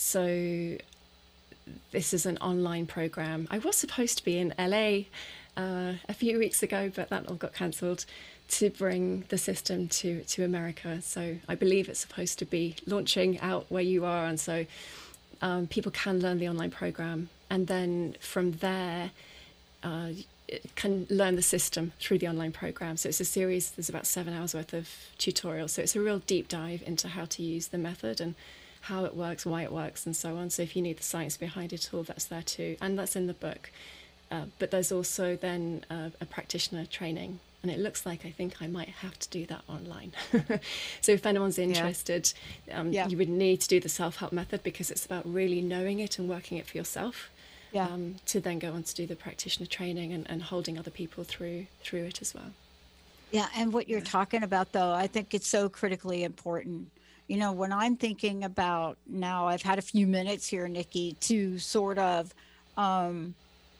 S3: So this is an online program. I was supposed to be in L A uh, a few weeks ago, but that all got cancelled, to bring the system to, to America. So I believe it's supposed to be launching out where you are. And so um, people can learn the online program. And then from there, uh, can learn the system through the online program. So it's a series, there's about seven hours worth of tutorials. So it's a real deep dive into how to use the method and how it works, why it works, and so on. So if you need the science behind it all, that's there too. And that's in the book. Uh, but there's also then uh, a practitioner training. And it looks like I think I might have to do that online. So if anyone's interested, yeah. Um, yeah. you would need to do the self-help method because it's about really knowing it and working it for yourself.
S2: Yeah.
S3: Um, to then go on to do the practitioner training and, and holding other people through through it as well.
S2: Yeah, and what you're talking about, though, I think it's so critically important. You know, when I'm thinking about now, I've had a few minutes here, Nikki, to sort of um,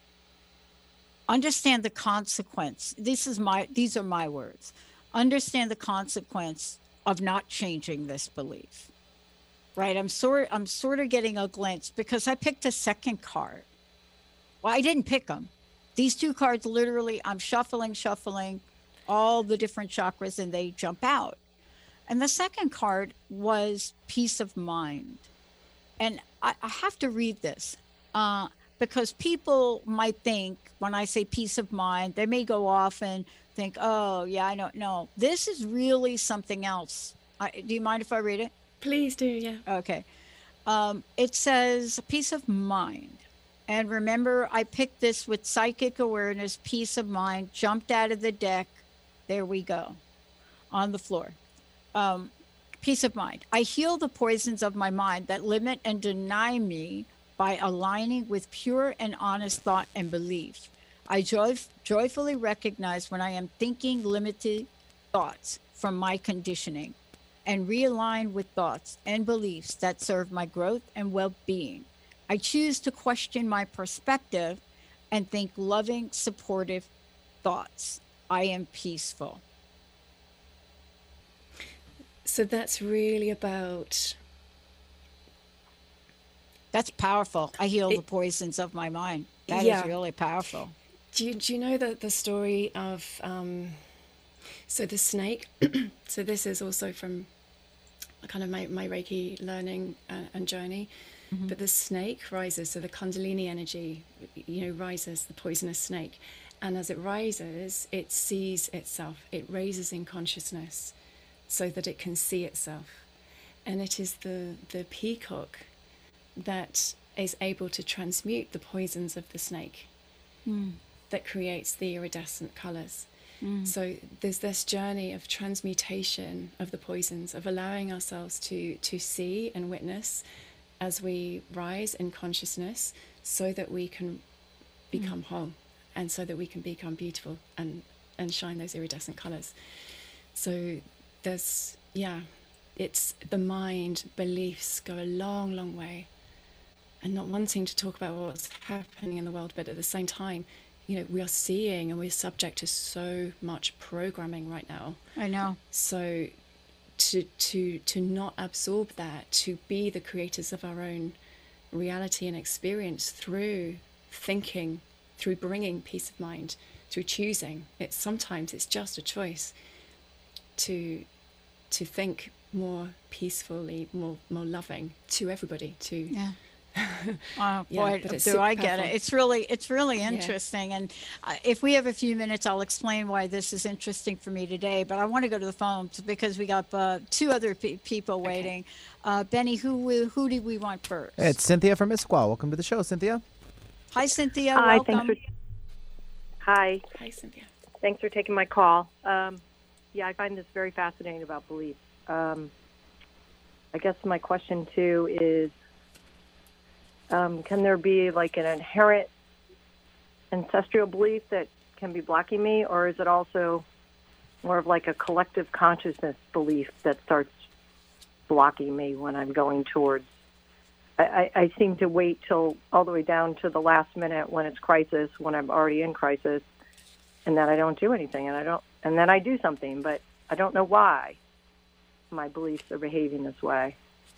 S2: understand the consequence. This is my, these are my words. Understand the consequence of not changing this belief. Right? I'm sort, I'm sort of getting a glimpse because I picked a second card. Well, I didn't pick them. These two cards, literally, I'm shuffling, shuffling all the different chakras and they jump out. And the second card was peace of mind. And I, I have to read this uh, because people might think when I say peace of mind, they may go off and think, oh, yeah, I don't know. This is really something else. I, do you mind if I read it?
S3: Please do, yeah.
S2: Okay. Um, it says peace of mind. And remember, I picked this with psychic awareness, peace of mind, jumped out of the deck. There we go, on the floor. Um, peace of mind. I heal the poisons of my mind that limit and deny me by aligning with pure and honest thought and belief. I joy- joyfully recognize when I am thinking limited thoughts from my conditioning and realign with thoughts and beliefs that serve my growth and well-being. I choose to question my perspective and think loving, supportive thoughts. I am peaceful.
S3: So that's really about...
S2: That's powerful. I heal
S3: It-
S2: the poisons of my mind. That is
S3: Yeah.
S2: really powerful.
S3: Do you, do you know the, the story of, um, so the snake, so this is also from kind of my, my Reiki learning uh, and journey, but the snake rises, so the Kundalini energy, you know, rises, the poisonous snake. And as it rises, it sees itself, it raises in consciousness so that it can see itself. And it is the, the peacock that is able to transmute the poisons of the snake.
S2: Mm.
S3: That creates the iridescent colors.
S2: Mm.
S3: So there's this journey of transmutation of the poisons, of allowing ourselves to to see and witness as we rise in consciousness, so that we can become mm. whole, and so that we can become beautiful and and shine those iridescent colors. So there's yeah, it's the mind, beliefs go a long, long way, and not wanting to talk about what's happening in the world, but at the same time, you know, we are seeing and we're subject to so much programming right now.
S2: I know.
S3: So to to to not absorb that, to be the creators of our own reality and experience through thinking, through bringing peace of mind, through choosing. It's sometimes it's just a choice to to think more peacefully, more more loving to everybody. To
S2: yeah. Oh
S3: Yeah,
S2: boy,
S3: but it's
S2: do
S3: super
S2: I get
S3: powerful.
S2: it. It's really, it's really
S3: Yeah.
S2: interesting. And uh, if we have a few minutes, I'll explain why this is interesting for me today. But I want to go to the phones because we got uh, two other pe- people waiting. Uh, Benny, who who do we want first?
S12: It's Cynthia from Issaquah. Welcome to the show, Cynthia.
S2: Hi, Cynthia.
S13: Hi,
S2: Welcome.
S13: thanks for, hi.
S3: Hi, Cynthia.
S13: Thanks for taking my call. Um, yeah, I find this very fascinating about beliefs. Um, I guess my question, too, is um, can there be like an inherent ancestral belief that can be blocking me, or is it also more of like a collective consciousness belief that starts blocking me when I'm going towards? I, I, I seem to wait till all the way down to the last minute when it's crisis, when I'm already in crisis, and then I don't do anything, and I don't, and then I do something, but I don't know why my beliefs are behaving this way.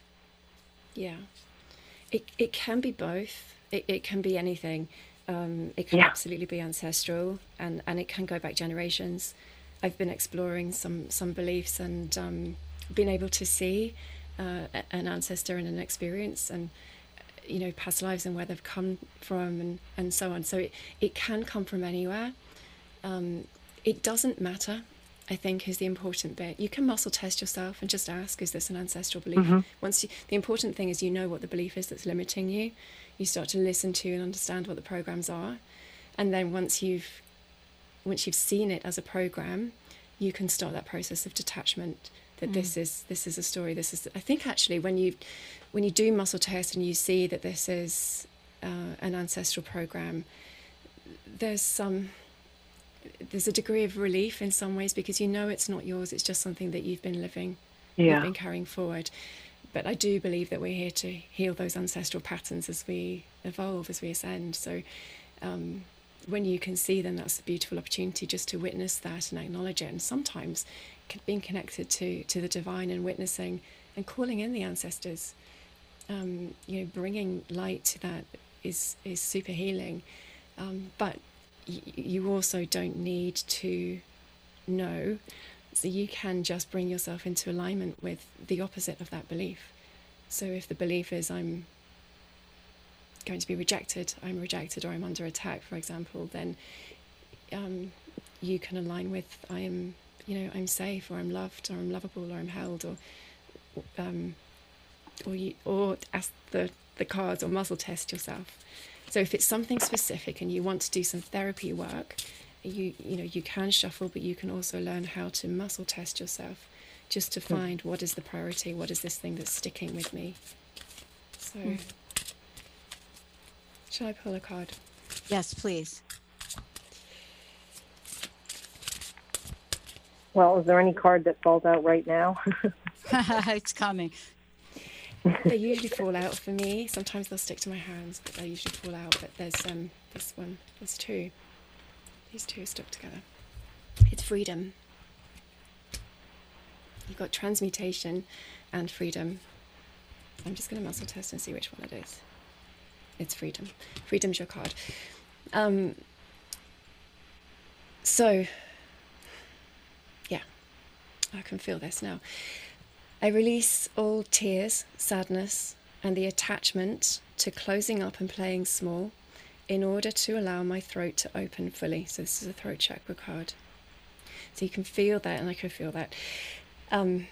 S3: Yeah, it it can be both. It it can be anything. Um, it can
S13: Yeah.
S3: absolutely be ancestral, and, and it can go back generations. I've been exploring some some beliefs and um, been able to see uh, a- an ancestor and an experience, and you know, past lives and where they've come from, and, and so on. So it, it can come from anywhere. Um, it doesn't matter, I think, is the important bit. You can muscle test yourself and just ask, is this an ancestral belief?
S13: Mhm.
S3: Once you, the important thing is you know what the belief is that's limiting you. You start to listen to and understand what the programs are, and then once you've once you've seen it as a program, you can start that process of detachment. That
S2: Mm.
S3: this is this is a story. This is. I think actually when you when you do muscle test and you see that this is uh, an ancestral program, there's some there's a degree of relief in some ways, because you know it's not yours. It's just something that you've been living,
S13: Yeah.
S3: you've been carrying forward. But I do believe that we're here to heal those ancestral patterns as we evolve, as we ascend. So um, when you can see them, that's a beautiful opportunity just to witness that and acknowledge it. And sometimes c- being connected to, to the divine and witnessing and calling in the ancestors, um, you know, bringing light to that is, is super healing. Um, but y- you also don't need to know. So you can just bring yourself into alignment with the opposite of that belief. So if the belief is I'm going to be rejected, I'm rejected, or I'm under attack, for example, then um, you can align with I am, you know, I'm safe, or I'm loved, or I'm lovable, or I'm held, or um, or you, or ask the the cards or muscle test yourself. So if it's something specific and you want to do some therapy work, you you know you can shuffle, but you can also learn how to muscle test yourself, just to find what is the priority, what is this thing that's sticking with me. So, mm. Shall I pull a card?
S2: Yes, please.
S13: Well, is there any card that falls out right now?
S2: It's coming.
S3: They usually fall out for me. Sometimes they'll stick to my hands, but they usually fall out. But there's um this one. There's two. These two are stuck together. It's freedom. You've got transmutation and freedom. I'm just going to muscle test and see which one it is. It's freedom. Freedom's your card. Um. So, yeah, I can feel this now. I release all tears, sadness, and the attachment to closing up and playing small in order to allow my throat to open fully. So this is a throat chakra card. So you can feel that, and I can feel that. Um,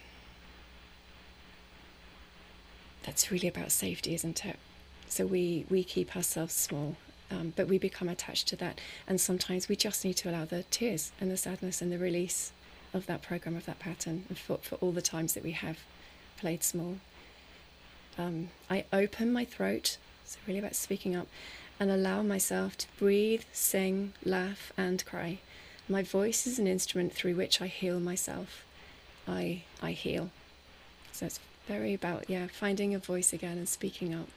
S3: that's really about safety, isn't it? So we, we keep ourselves small, um, but we become attached to that. And sometimes we just need to allow the tears and the sadness and the release of that program, of that pattern, and for, for all the times that we have played small. Um, I open my throat, so really about speaking up, and allow myself to breathe, sing, laugh, and cry. My voice is an instrument through which I heal myself. I I heal. So it's very about, yeah, finding your voice again and speaking up.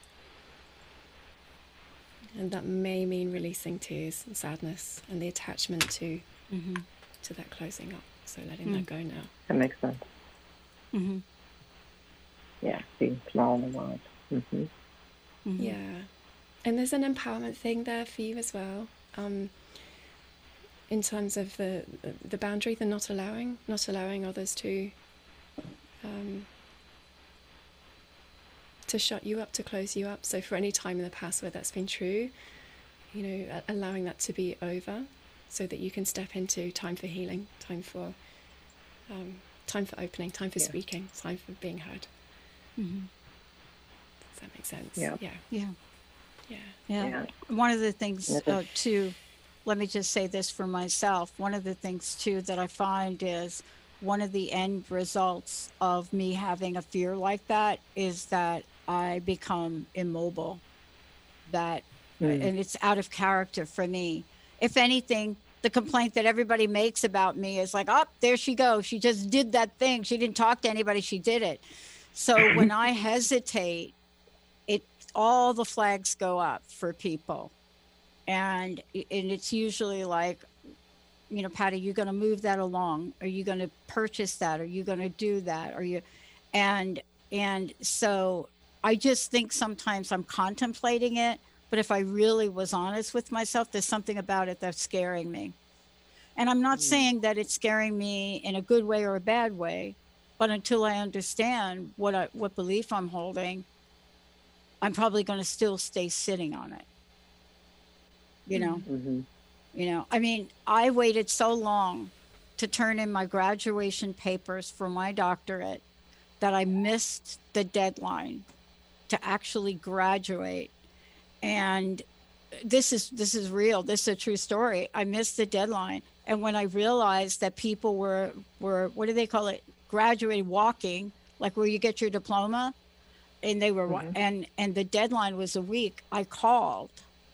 S3: And that may mean releasing tears and sadness and the attachment to mm-hmm. to that closing up. So letting mm. that go now.
S13: That makes sense.
S2: Mm-hmm.
S13: Yeah, being small in the world. Mm-hmm.
S3: Mm-hmm. Yeah. And there's an empowerment thing there for you as well. Um, in terms of the the boundary, the not allowing, not allowing others to um, to shut you up, to close you up. So for any time in the past where that's been true, you know, allowing that to be over, so that you can step into time for healing, time for um, time for opening, time for yeah. speaking, time for being heard.
S2: Mm-hmm.
S3: Does that make sense?
S13: Yeah.
S3: Yeah.
S2: Yeah.
S3: Yeah.
S2: Yeah. yeah. One of the things uh, too, let me just say this for myself. One of the things too that I find is one of the end results of me having a fear like that is that I become immobile. That, mm. and it's out of character for me. If anything, the complaint that everybody makes about me is like, oh, there she goes. She just did that thing. She didn't talk to anybody. She did it. So when I hesitate, it all the flags go up for people. And, and it's usually like, you know, Patty, you're going to move that along. Are you going to purchase that? Are you going to do that? Are you? And, and so I just think sometimes I'm contemplating it. But if I really was honest with myself, there's something about it that's scaring me. And I'm not mm. saying that it's scaring me in a good way or a bad way, but until I understand what I, what belief I'm holding, I'm probably going to still stay sitting on it. You know,
S13: mm-hmm.
S2: you know, I mean, I waited so long to turn in my graduation papers for my doctorate that I missed the deadline to actually graduate. And this is this is real. This is a true story. I missed the deadline. And when I realized that people were, were what do they call it? Graduating, walking, like where you get your diploma. And they were, mm-hmm. and, and the deadline was a week. I called.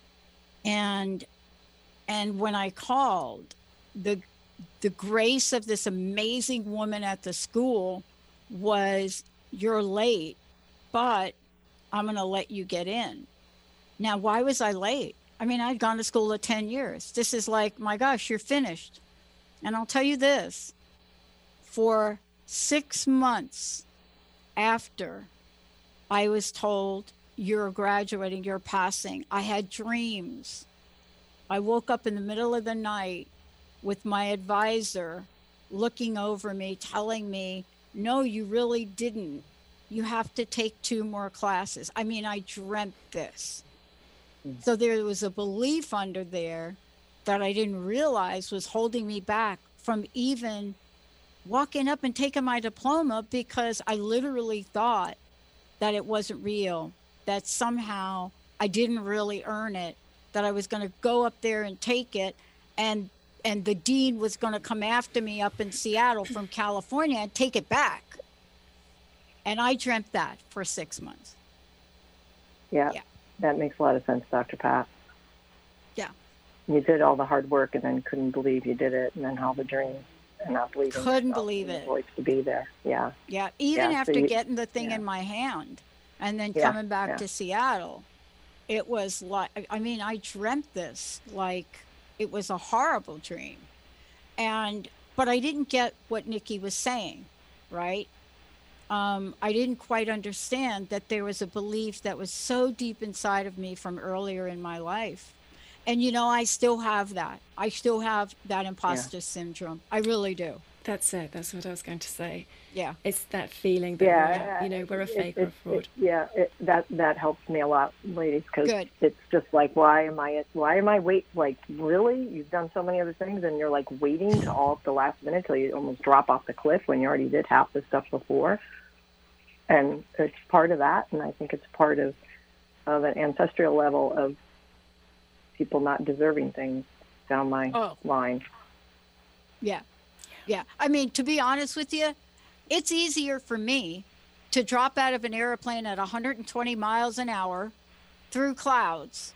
S2: And, and when I called, the, the grace of this amazing woman at the school was, you're late, but I'm going to let you get in. Now, why was I late? I mean, I'd gone to school at ten years. This is like, my gosh, you're finished. And I'll tell you this, for six months after I was told, you're graduating, you're passing, I had dreams. I woke up in the middle of the night with my advisor looking over me, telling me, no, you really didn't. You have to take two more classes. I mean, I dreamt this. So there was a belief under there that I didn't realize was holding me back from even walking up and taking my diploma, because I literally thought that it wasn't real, that somehow I didn't really earn it, that I was going to go up there and take it, and and the dean was going to come after me up in Seattle from California and take it back. And I dreamt that for six months.
S13: Yeah,
S2: Yeah.
S13: that makes a lot of sense, Doctor Pat.
S2: Yeah.
S13: You did all the hard work and then couldn't believe you did it, and then all the dreams and not believing.
S2: Couldn't
S13: yourself
S2: believe
S13: and the
S2: it.
S13: voice to be there. Yeah.
S2: Yeah, even
S13: Yeah, so
S2: after
S13: you-
S2: getting the thing
S13: yeah.
S2: in my hand and then
S13: Yeah,
S2: coming back
S13: yeah.
S2: to Seattle, it was like, I mean, I dreamt this like it was a horrible dream. And, but I didn't get what Nikki was saying, right? Um, I didn't quite understand that there was a belief that was so deep inside of me from earlier in my life. And, you know, I still have that. I still have that imposter syndrome. I really do.
S3: That's it. That's what I was going to say.
S2: Yeah.
S3: It's that feeling that
S13: Yeah,
S3: we're, you know, we're a
S13: it-
S3: fake
S13: it-
S3: or a
S13: it-
S3: fraud.
S13: yeah, it, that that helps me a lot, ladies, because
S2: Good.
S13: it's just like, why am I? Why am I wait? Like, really? You've done so many other things, and you're like waiting to all at the last minute till you almost drop off the cliff when you already did half the stuff before. And it's part of that, and I think it's part of of an ancestral level of people not deserving things down my
S2: Oh.
S13: line.
S2: Yeah. Yeah. I mean, to be honest with you, it's easier for me to drop out of an airplane at one hundred twenty miles an hour through clouds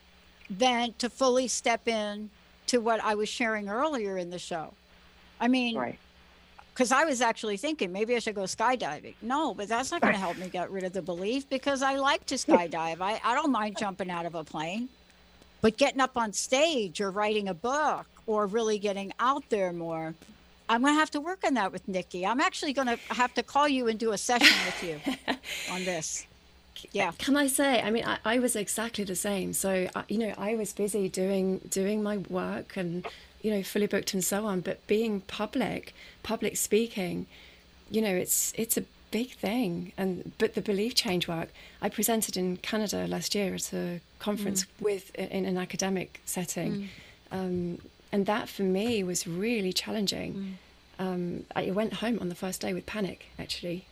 S2: than to fully step in to what I was sharing earlier in the show. I mean,
S13: Right.
S2: because I was actually thinking maybe I should go skydiving. No, but that's not going to help me get rid of the belief, because I like to skydive. I, I don't mind jumping out of a plane, but getting up on stage or writing a book or really getting out there more, I'm going to have to work on that with Nikki. I'm actually going to have to call you and do a session with you on this. Yeah.
S3: Can I say? I mean, I, I was exactly the same. So I- you know, I was busy doing doing my work and, you know, fully booked and so on. But being public, public speaking, you know, it's it's a big thing. And but the belief change work. I presented in Canada last year at a conference with in an academic setting, um, and that for me was really challenging. Um, I went home on the first day with panic, actually.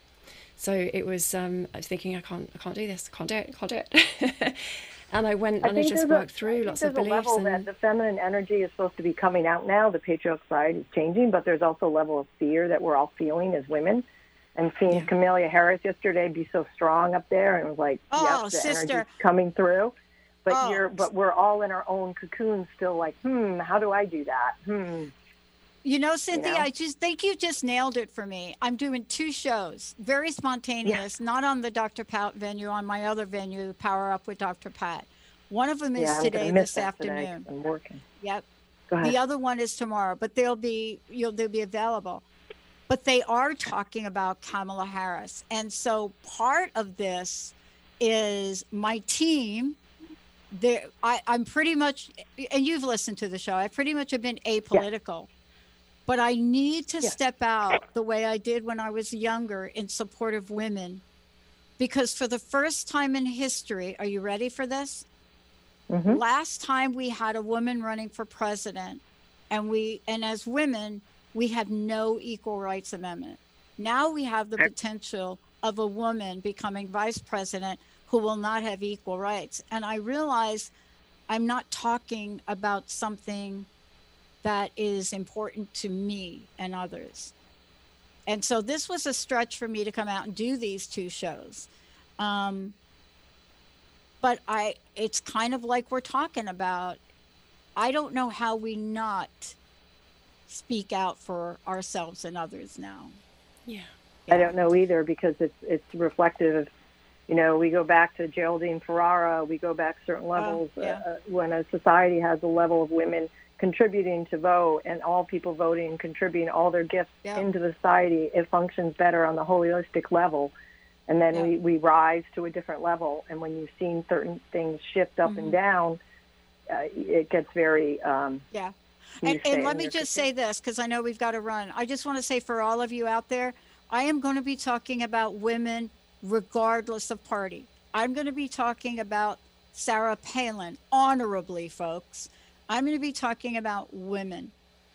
S3: So it was. Um, I was thinking, I can't, I can't do this. Can't do it. Can't do it. And I went and I just
S13: there's
S3: worked
S13: a, I
S3: through
S13: think
S3: lots of
S13: there's a
S3: beliefs.
S13: level
S3: And
S13: that the feminine energy is supposed to be coming out now. The patriarchal side is changing, but there's also a level of fear that we're all feeling as women. And seeing
S3: Yeah.
S13: Camelia Harris yesterday be so strong up there, and it was like,
S2: Oh,
S13: yes, the
S2: sister.
S13: energy's coming through. But
S2: Oh.
S13: you're, but we're all in our own cocoons, still like, hmm, how do I do that? Hmm.
S2: You know, Cynthia,
S13: know?
S2: I just think you just nailed it for me. I'm doing two shows, very spontaneous, not on the Doctor Pat venue, on my other venue, Power Up with Doctor Pat. One of them is
S13: Yeah, I'm gonna
S2: today,
S13: miss
S2: this
S13: that today
S2: afternoon.
S13: 'cause I'm working.
S2: Yep.
S13: Go ahead.
S2: The other one is tomorrow, but they'll be you'll they'll be available. But they are talking about Kamala Harris. And so part of this is my team. There I, I'm pretty much, and you've listened to the show, I pretty much have been apolitical. But I need to
S13: Yeah.
S2: step out the way I did when I was younger in support of women. Because for the first time in history, are you ready for this?
S13: Mhm.
S2: Last time we had a woman running for president, and we and as women we had no equal rights amendment. Now we have the potential of a woman becoming vice president who will not have equal rights. And I realize I'm not talking about something that is important to me and others. And so this was a stretch for me to come out and do these two shows. Um, but I, it's kind of like we're talking about. I don't know how we not speak out for ourselves and others now.
S3: yeah,
S13: I don't know either, because it's it's reflective of, you know, we go back to Geraldine Ferrara, we go back certain levels
S2: yeah.
S13: uh, uh, when a society has a level of women contributing to vote and all people voting, contributing all their gifts
S2: Yeah.
S13: into the society, it functions better on the holistic level. And then
S2: Yeah.
S13: we, we rise to a different level. And when you've seen certain things shift up
S2: Mhm.
S13: and down, uh, it gets very... Um,
S2: Yeah.
S13: you
S2: And,
S13: stay
S2: and
S13: in
S2: let me
S13: your
S2: just
S13: cocoon.
S2: say this, because I know we've got to run. I just want to say for all of you out there, I am going to be talking about women regardless of party. I'm going to be talking about Sarah Palin honorably, folks. I'm going to be talking about women.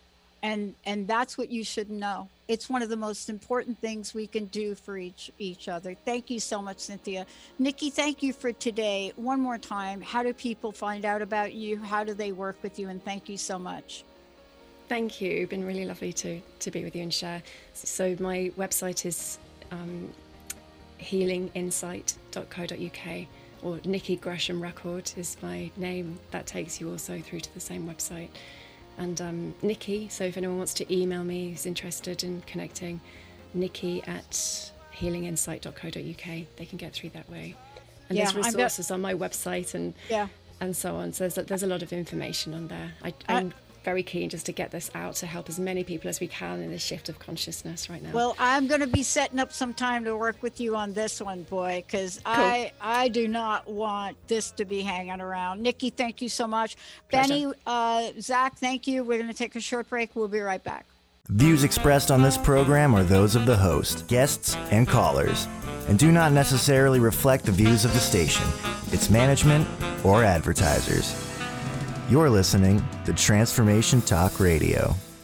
S2: and and that's what you should know. It's one of the most important things we can do for each each other. Thank you so much, Cynthia. Nikki, thank you for today. One more time, how do people find out about you? How do they work with you? And thank you so much.
S3: Thank you. It's been really lovely to to be with you and share. So my website is um, healing insight dot co dot uk, or Nikki Gresham Record is my name. That takes you also through to the same website. And um, Nikki, so if anyone wants to email me who's interested in connecting, Nikki at healing insight dot co dot uk, they can get through that way. And
S2: Yeah,
S3: there's
S2: I'm
S3: resources on my website and
S2: Yeah.
S3: and so on. So there's, there's a lot of information on there. I, I'm very keen just to get this out to help as many people as we can in this shift of consciousness right now.
S2: Well, I'm going to be setting up some time to work with you on this one, boy, because I I do not want this to be hanging around. Nikki, thank you so much.
S8: Pleasure.
S2: Benny, uh, Zach, thank you. We're going to take a short break. We'll be right back.
S8: Views expressed on this program are those of the host, guests, and callers, and do not necessarily reflect the views of the station, its management, or advertisers. You're listening to Transformation Talk Radio.